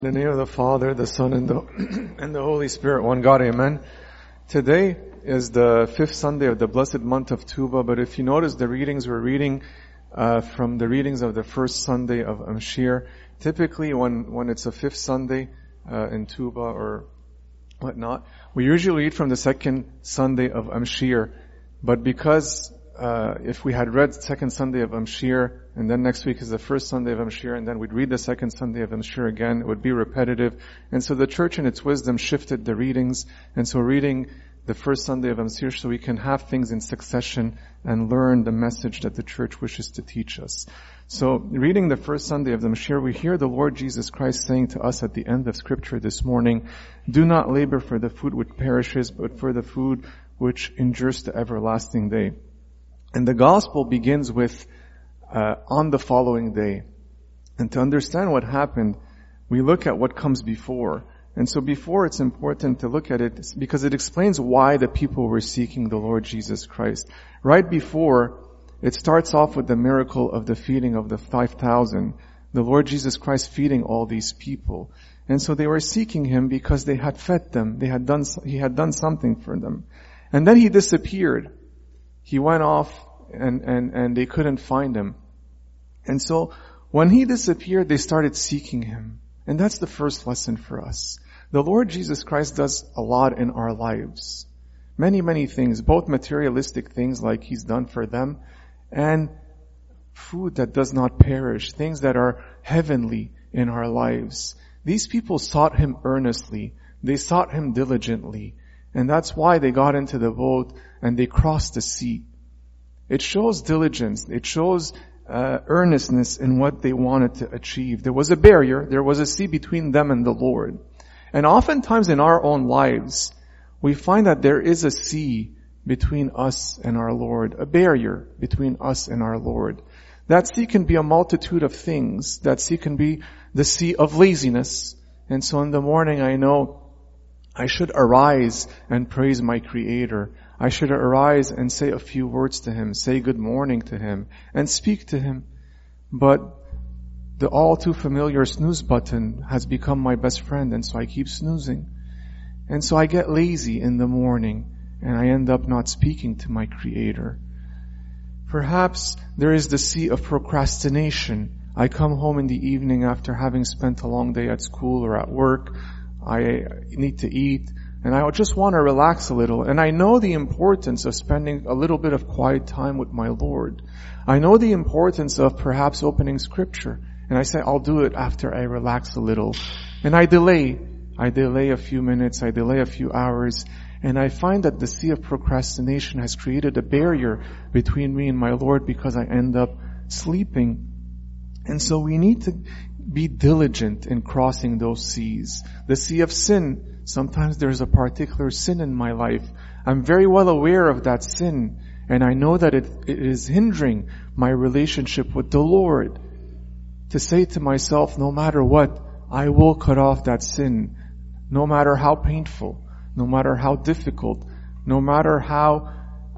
In the name of the Father, the Son, and the Holy Spirit, one God, amen. Today is the 5th Sunday of the blessed month of Tuba, but if you notice the readings, we're reading from the readings of the first Sunday of Amshir. Typically when it's a 5th Sunday in Tuba or whatnot, we usually read from the 2nd Sunday of Amshir, but because if we had read 2nd Sunday of Amshir, and then next week is the 1st Sunday of Amshir, and then we'd read the 2nd Sunday of Amshir again, it would be repetitive. And so the church in its wisdom shifted the readings, and so reading the 1st Sunday of Amshir so we can have things in succession and learn the message that the church wishes to teach us. So reading the 1st Sunday of Amshir, we hear the Lord Jesus Christ saying to us at the end of Scripture this morning, "Do not labor for the food which perishes, but for the food which endures to everlasting day." And the gospel begins with on the following day. And to understand what happened, we look at what comes before. And so before, it's important to look at it because it explains why the people were seeking the Lord Jesus Christ. Right before, it starts off with the miracle of the feeding of the 5,000. The Lord Jesus Christ feeding all these people. And so they were seeking Him because they had fed them. He had done something for them. And then He disappeared. He went off and they couldn't find Him. And so when He disappeared, they started seeking Him. And that's the first lesson for us. The Lord Jesus Christ does a lot in our lives. Many, many things, both materialistic things like He's done for them and food that does not perish, things that are heavenly in our lives. These people sought Him earnestly. They sought Him diligently. And that's why they got into the boat and they crossed the sea. It shows diligence. It shows earnestness in what they wanted to achieve. There was a barrier. There was a sea between them and the Lord. And oftentimes in our own lives, we find that there is a sea between us and our Lord, a barrier between us and our Lord. That sea can be a multitude of things. That sea can be the sea of laziness. And so in the morning I know I should arise and praise my Creator. I should arise and say a few words to Him, say good morning to Him, and speak to Him. But the all too familiar snooze button has become my best friend, and so I keep snoozing. And so I get lazy in the morning, and I end up not speaking to my Creator. Perhaps there is the sea of procrastination. I come home in the evening after having spent a long day at school or at work. I need to eat. And I just want to relax a little. And I know the importance of spending a little bit of quiet time with my Lord. I know the importance of perhaps opening Scripture. And I say, I'll do it after I relax a little. And I delay. I delay a few minutes. I delay a few hours. And I find that the sea of procrastination has created a barrier between me and my Lord because I end up sleeping. And so we need to be diligent in crossing those seas. The sea of sin. Sometimes there's a particular sin in my life. I'm very well aware of that sin, and I know that it is hindering my relationship with the Lord. To say to myself, no matter what, I will cut off that sin, no matter how painful, no matter how difficult, no matter how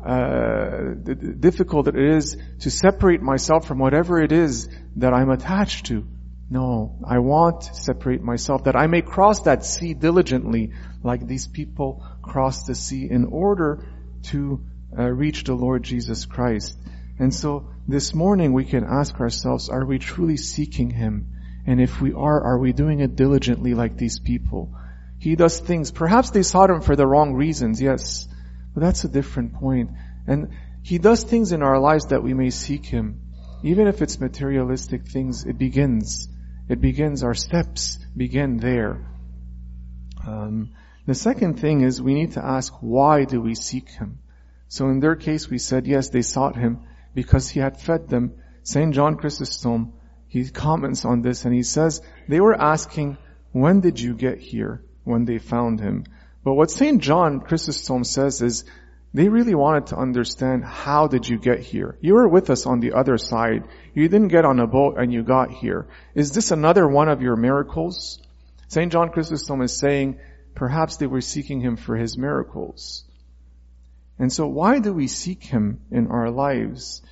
difficult it is to separate myself from whatever it is that I'm attached to. No, I want to separate myself that I may cross that sea diligently like these people crossed the sea in order to reach the Lord Jesus Christ. And so this morning we can ask ourselves, are we truly seeking Him? And if we are we doing it diligently like these people? He does things, perhaps they sought Him for the wrong reasons, yes, but that's a different point. And He does things in our lives that we may seek Him. Even if it's materialistic things, it begins, our steps begin there. The second thing is we need to ask, why do we seek Him? So in their case we said, yes, they sought Him because He had fed them. St. John Chrysostom, he comments on this and he says, they were asking, when did you get here? When they found Him. But what St. John Chrysostom says is, they really wanted to understand, how did you get here? You were with us on the other side. You didn't get on a boat and you got here. Is this another one of your miracles? St. John Chrysostom is saying, perhaps they were seeking Him for His miracles. And so why do we seek Him in our lives?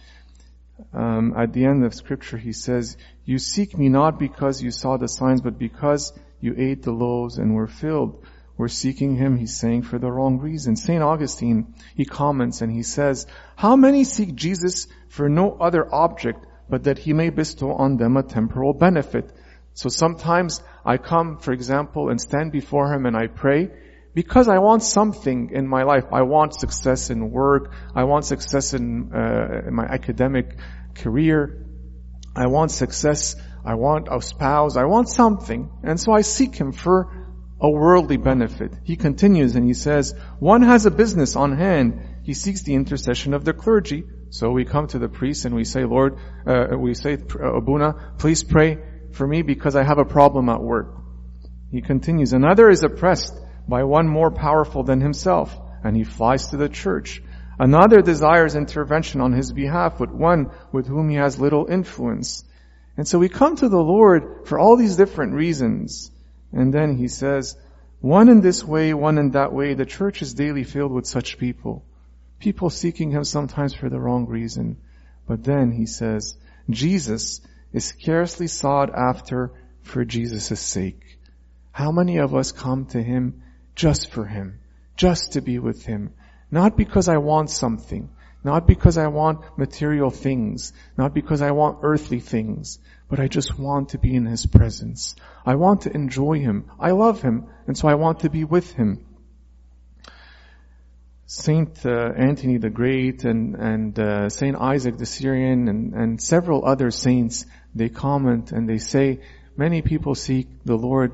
At the end of Scripture he says, you seek me not because you saw the signs, but because You ate the loaves and were filled. We're seeking Him, he's saying, for the wrong reason. St. Augustine, he comments and he says, how many seek Jesus for no other object but that He may bestow on them a temporal benefit? So sometimes I come, for example, and stand before Him and I pray because I want something in my life. I want success in work. I want success in my academic career. I want success. I want a spouse. I want something. And so I seek Him for a worldly benefit. He continues and he says, one has a business on hand. He seeks the intercession of the clergy. So we come to the priest and we say, Lord, Abuna, please pray for me because I have a problem at work. He continues, another is oppressed by one more powerful than himself, and he flies to the church. Another desires intervention on his behalf with one with whom he has little influence. And so we come to the Lord for all these different reasons. And then he says, one in this way, one in that way. The church is daily filled with such people. People seeking Him sometimes for the wrong reason. But then he says, Jesus is scarcely sought after for Jesus' sake. How many of us come to Him just for Him, just to be with Him? Not because I want something, not because I want material things, not because I want earthly things, but I just want to be in His presence. I want to enjoy Him. I love Him, and so I want to be with Him. Saint Anthony the Great and Saint Isaac the Syrian and several other saints, they comment and they say, many people seek the Lord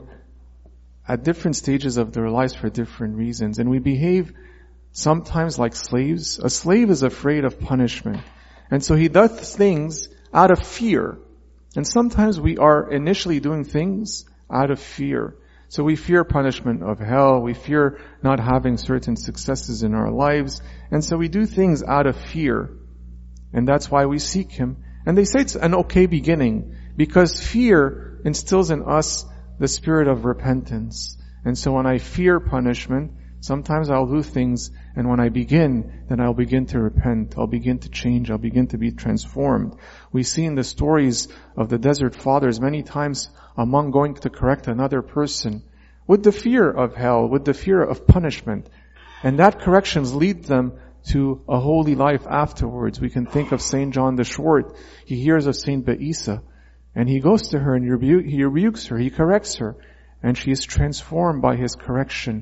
at different stages of their lives for different reasons. And we behave sometimes like slaves. A slave is afraid of punishment. And so he does things out of fear. And sometimes we are initially doing things out of fear. So we fear punishment of hell. We fear not having certain successes in our lives. And so we do things out of fear. And that's why we seek Him. And they say it's an okay beginning because fear instills in us the spirit of repentance. And so when I fear punishment, sometimes I'll do things, and when I begin, then I'll begin to repent. I'll begin to change. I'll begin to be transformed. We see in the stories of the Desert Fathers many times among going to correct another person with the fear of hell, with the fear of punishment. And that corrections lead them to a holy life afterwards. We can think of St. John the Short. He hears of St. Baisa, and he goes to her and he rebukes her, he corrects her, and she is transformed by his correction.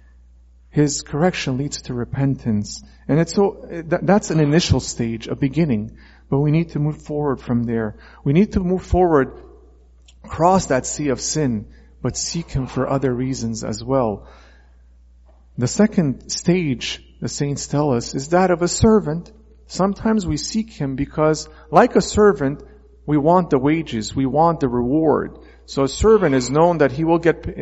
His correction leads to repentance. And that's an initial stage, a beginning. But we need to move forward from there. We need to move forward, cross that sea of sin, but seek Him for other reasons as well. The second stage, the saints tell us, is that of a servant. Sometimes we seek Him because, like a servant, we want the wages, we want the reward. So a servant is knows that he will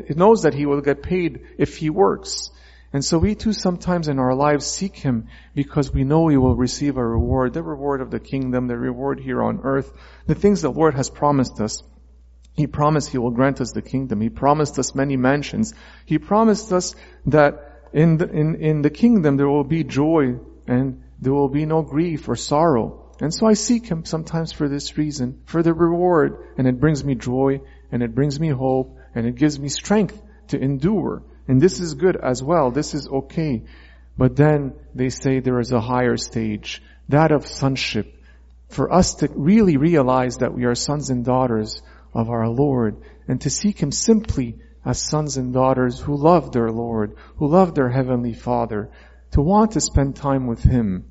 get paid if he works. And so we too sometimes in our lives seek Him because we know we will receive a reward, the reward of the kingdom, the reward here on earth, the things the Lord has promised us. He promised He will grant us the kingdom. He promised us many mansions. He promised us that in the kingdom there will be joy and there will be no grief or sorrow. And so I seek Him sometimes for this reason, for the reward, and it brings me joy and it brings me hope and it gives me strength to endure. And this is good as well. This is okay. But then they say there is a higher stage, that of sonship. For us to really realize that we are sons and daughters of our Lord, and to seek Him simply as sons and daughters who love their Lord, who love their Heavenly Father, to want to spend time with Him.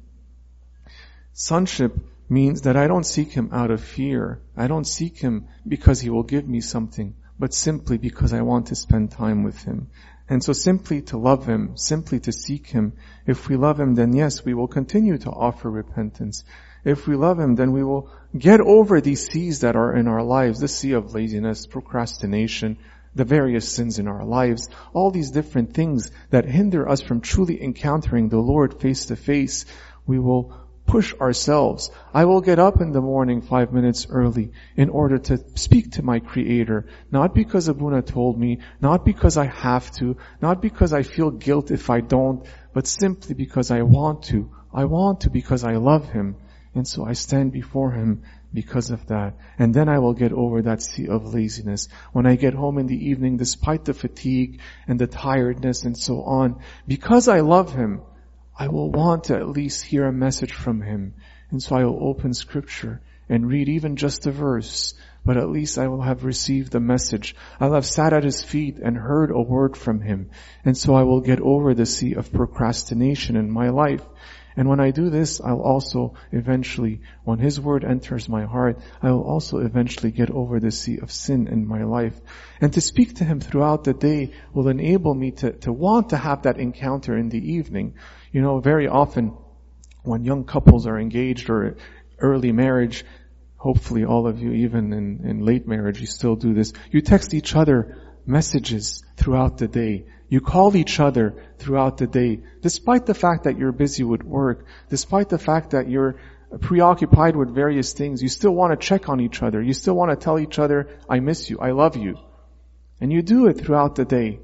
Sonship means that I don't seek Him out of fear. I don't seek Him because He will give me something, but simply because I want to spend time with Him. And so simply to love Him, simply to seek Him. If we love Him, then yes, we will continue to offer repentance. If we love Him, then we will get over these seas that are in our lives, the sea of laziness, procrastination, the various sins in our lives, all these different things that hinder us from truly encountering the Lord face to face. We will push ourselves. I will get up in the morning 5 minutes early in order to speak to my Creator, not because Abuna told me, not because I have to, not because I feel guilt if I don't, but simply because I want to. I want to because I love Him. And so I stand before Him because of that. And then I will get over that sea of laziness. When I get home in the evening, despite the fatigue and the tiredness and so on, because I love Him, I will want to at least hear a message from Him. And so I will open Scripture and read even just a verse, but at least I will have received a message. I'll have sat at His feet and heard a word from Him. And so I will get over the sea of procrastination in my life. And when I do this, I'll also eventually, when His word enters my heart, I will also eventually get over the sea of sin in my life. And to speak to Him throughout the day will enable me to want to have that encounter in the evening. You know, very often when young couples are engaged or early marriage, hopefully all of you, even in late marriage, you still do this. You text each other messages throughout the day. You call each other throughout the day. Despite the fact that you're busy with work, despite the fact that you're preoccupied with various things, you still want to check on each other. You still want to tell each other, I miss you, I love you. And you do it throughout the day.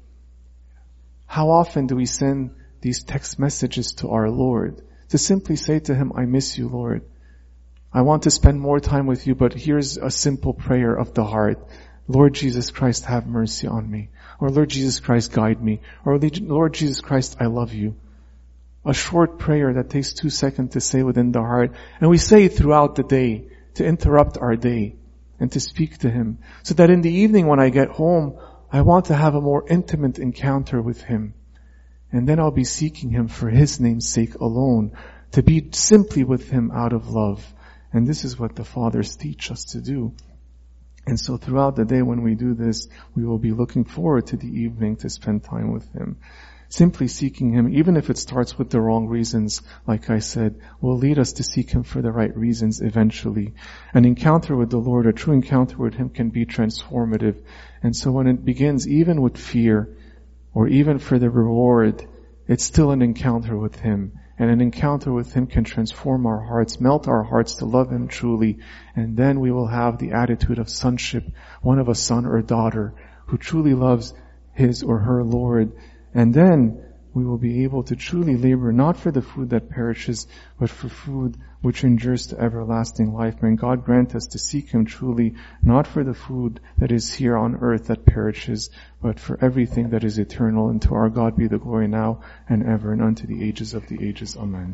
How often do we send these text messages to our Lord? To simply say to Him, I miss you, Lord. I want to spend more time with you, but here's a simple prayer of the heart. Lord Jesus Christ, have mercy on me. Or Lord Jesus Christ, guide me. Or Lord Jesus Christ, I love you. A short prayer that takes 2 seconds to say within the heart. And we say it throughout the day to interrupt our day and to speak to Him. So that in the evening when I get home, I want to have a more intimate encounter with Him. And then I'll be seeking Him for His name's sake alone, to be simply with Him out of love. And this is what the Fathers teach us to do. And so throughout the day when we do this, we will be looking forward to the evening to spend time with Him. Simply seeking Him, even if it starts with the wrong reasons, like I said, will lead us to seek Him for the right reasons eventually. An encounter with the Lord, a true encounter with Him, can be transformative. And so when it begins even with fear, or even for the reward, it's still an encounter with Him. And an encounter with Him can transform our hearts, melt our hearts to love Him truly. And then we will have the attitude of sonship, one of a son or daughter who truly loves his or her Lord. And then we will be able to truly labor not for the food that perishes, but for food which endures to everlasting life. May God grant us to seek Him truly, not for the food that is here on earth that perishes, but for everything that is eternal. And to our God be the glory now and ever and unto the ages of the ages. Amen.